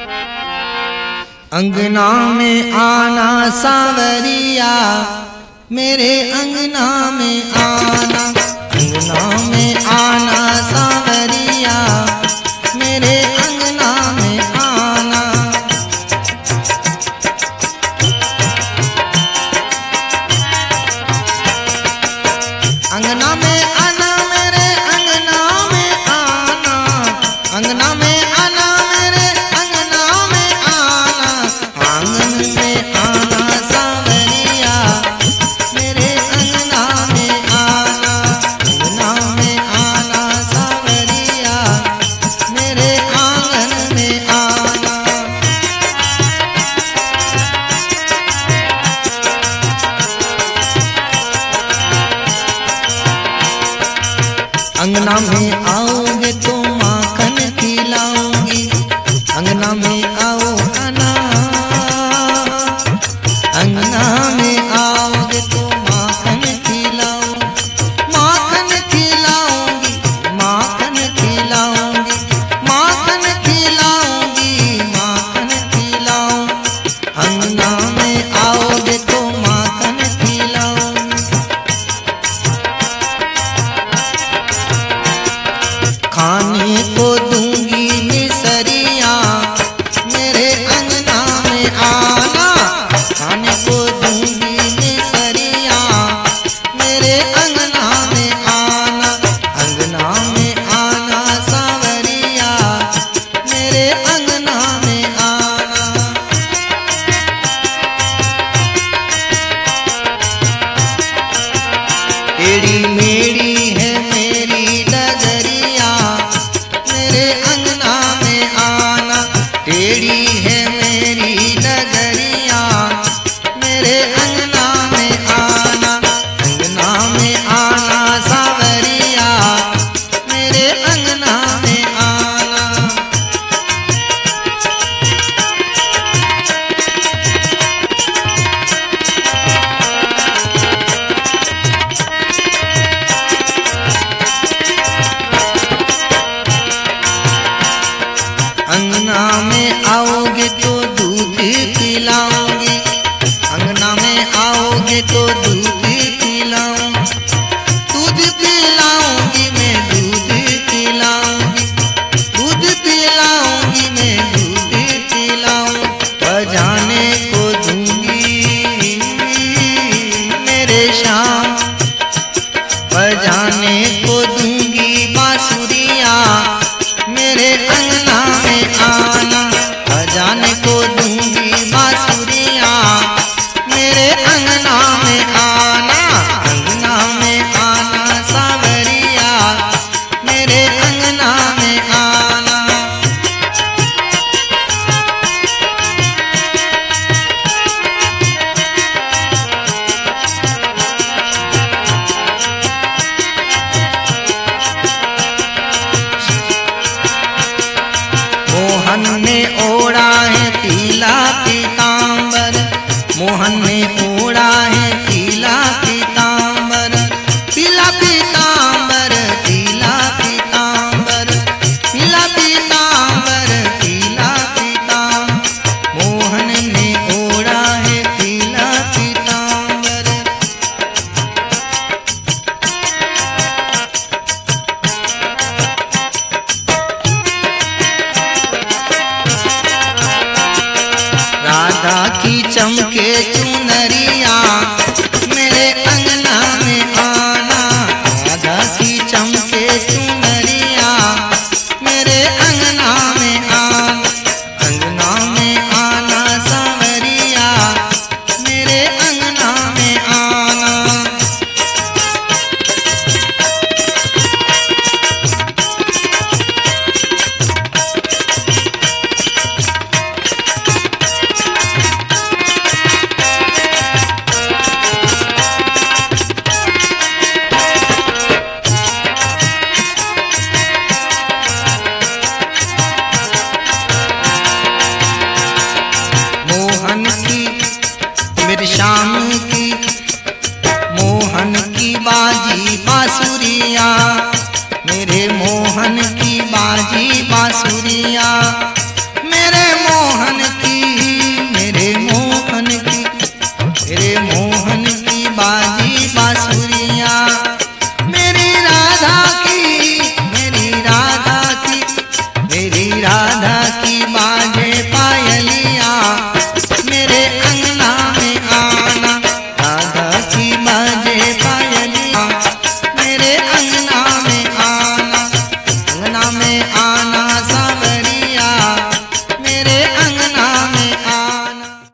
अंगना में आना सांवरिया, मेरे अंगना में आना। अंगना में आना सांवरिया, मेरे अंगना में आना। अंगना में आना, मेरे अंगना में आना। अंगना में आना, मेरे अंगना में आना। आंगन में आना सांवरिया, मेरे अंगना में आना। अंगना में आना सांवरिया, मेरे आंगन में आना। अंगना में आओगे तो माखन खिलाऊंगी। अंगना में आओ आना। अंगना में आओगे तो माखन खिलाऊं, माखन खिलाऊंगी, माखन खिलाऊंगी, माखन खिलाऊंगी, माखन खिलाऊं। अंगना में आओगे तो माखन खिलाऊंगी। खाने को दूंगी मिसरिया, मेरे अंगना में आना। खाने को दूंगी मिसरिया, मेरे अंगना में आना। अंगना में आना सांवरिया, मेरे अंगना में आना। टेढ़ी मेढ़ी है मेरी डगरिया, मेरे अंगना में आना। टेढ़ी है मेरी डगरिया, मेरे अंगना में आना। अंगना में आना सांवरिया, मेरे अंगना में आना। अंगना में आओगे तो दूध पिलाऊंगी। अंगना में आओगे तो दूध पिलाऊं, दूध पिलाऊंगी मैं, दूध पिलाऊंगी, दूध पिलाऊंगी मैं, दूध पिलाऊं। बजाने को दूंगी मेरे श्याम, बजाने को दूंगी बांसुरिया, मेरे अंगना में आना। बजाने को दूंगी बांसुरिया, मेरे अंगना में आना। अंगना में आना सांवरिया, मेरे अंगना में आना। मोहन ने ओढ़ा है पीला पीतांबर, मोहन ने ओढ़ा है पीला पीतांबर। पीला पीतांबर, पीला पीतांबर, पीला पीतांबर, पीला पीतांबर। मोहन ने ओढ़ा है पीला पीतांबर। राधा की चमके चुनरिया,